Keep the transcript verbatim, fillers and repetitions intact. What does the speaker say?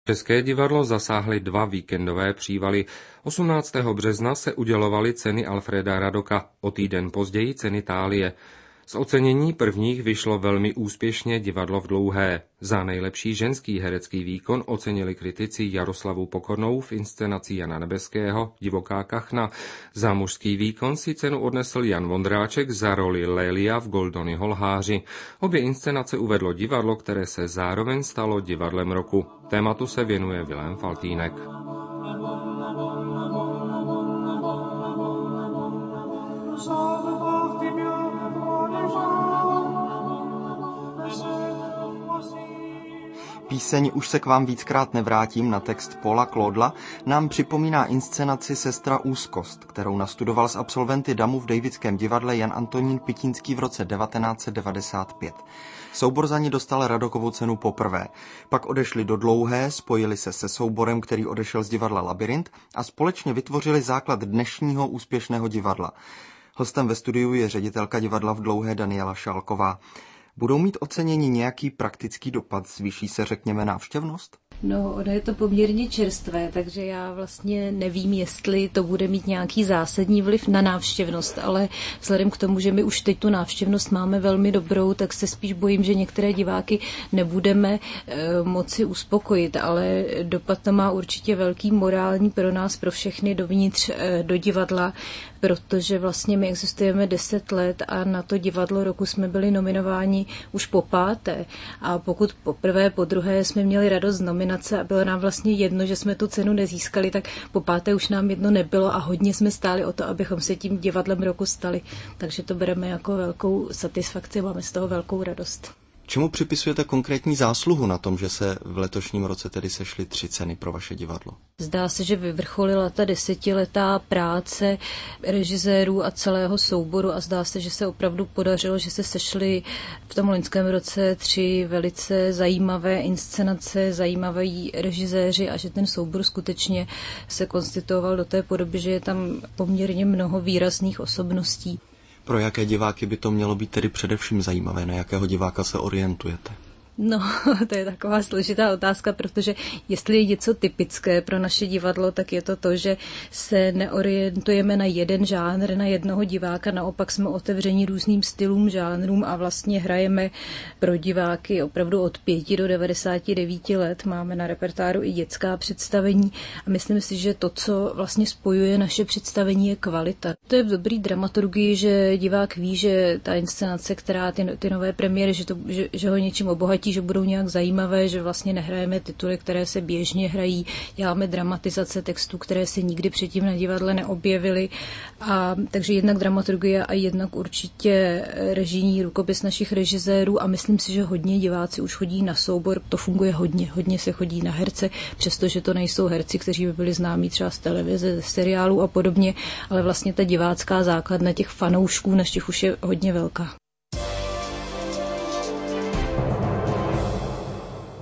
České divadlo zasáhly dva víkendové přívaly. osmnáctého března se udělovaly ceny Alfreda Radoka, o týden později ceny Thálie. Z ocenění prvních vyšlo velmi úspěšně Divadlo v Dlouhé. Za nejlepší ženský herecký výkon ocenili kritici Jaroslavu Pokornou v inscenaci Jana Nebeského Divoká kachna. Za mužský výkon si cenu odnesl Jan Vondráček za roli Lélia v Goldonyho lháři. Obě inscenace uvedlo divadlo, které se zároveň stalo divadlem roku. Tématu se věnuje Vilém Faltýnek. Píseň Už se k vám víckrát nevrátím na text Paula Claudla nám připomíná inscenaci Sestra úzkost, kterou nastudoval s absolventy Damu v Davidském divadle Jan Antonín Pitínský v roce devatenáct set devadesát pět. Soubor za ní dostal Radokovu cenu poprvé. Pak odešli do Dlouhé, spojili se se souborem, který odešel z divadla Labyrint a společně vytvořili základ dnešního úspěšného divadla. Hostem ve studiu je ředitelka divadla v Dlouhé Daniela Šálková. Budou mít ocenění nějaký praktický dopad? Zvýší se, řekněme, návštěvnost? No, ono je to poměrně čerstvé, takže já vlastně nevím, jestli to bude mít nějaký zásadní vliv na návštěvnost, ale vzhledem k tomu, že my už teď tu návštěvnost máme velmi dobrou, tak se spíš bojím, že některé diváky nebudeme e, moci uspokojit, ale dopad to má určitě velký morální pro nás, pro všechny dovnitř e, do divadla, protože vlastně my existujeme deset let a na to divadlo roku jsme byli nominováni už po páté. A pokud poprvé, po druhé jsme měli radost z nominace a bylo nám vlastně jedno, že jsme tu cenu nezískali, tak po páté už nám jedno nebylo a hodně jsme stáli o to, abychom se tím divadlem roku stali. Takže to bereme jako velkou satisfakci, máme z toho velkou radost. Čemu připisujete konkrétní zásluhu na tom, že se v letošním roce tedy sešly tři ceny pro vaše divadlo? Zdá se, že vyvrcholila ta desetiletá práce režisérů a celého souboru a zdá se, že se opravdu podařilo, že se sešly v tom loňském roce tři velice zajímavé inscenace, zajímaví režiséři a že ten soubor skutečně se konstituoval do té podoby, že je tam poměrně mnoho výrazných osobností. Pro jaké diváky by to mělo být tedy především zajímavé? Na jakého diváka se orientujete? No, to je taková složitá otázka, protože jestli je něco typické pro naše divadlo, tak je to to, že se neorientujeme na jeden žánr, na jednoho diváka, naopak jsme otevření různým stylům, žánrům a vlastně hrajeme pro diváky opravdu od pěti do devadesáti devíti let. Máme na repertoáru i dětská představení a myslím si, že to, co vlastně spojuje naše představení, je kvalita. To je v dobrý dramaturgii, že divák ví, že ta inscenace, která ty, ty nové premiéry, že, to, že, že ho něčím obohatí, že budou nějak zajímavé, že vlastně nehrajeme tituly, které se běžně hrají, děláme dramatizace textů, které se nikdy předtím na divadle neobjevily. A takže jednak dramaturgie a jednak určitě režijní rukopis našich režisérů a myslím si, že hodně diváci už chodí na soubor, to funguje hodně, hodně se chodí na herce, přestože to nejsou herci, kteří by byli známí třeba z televize, ze seriálů a podobně, ale vlastně ta divácká základna těch fanoušků našich už je hodně velká.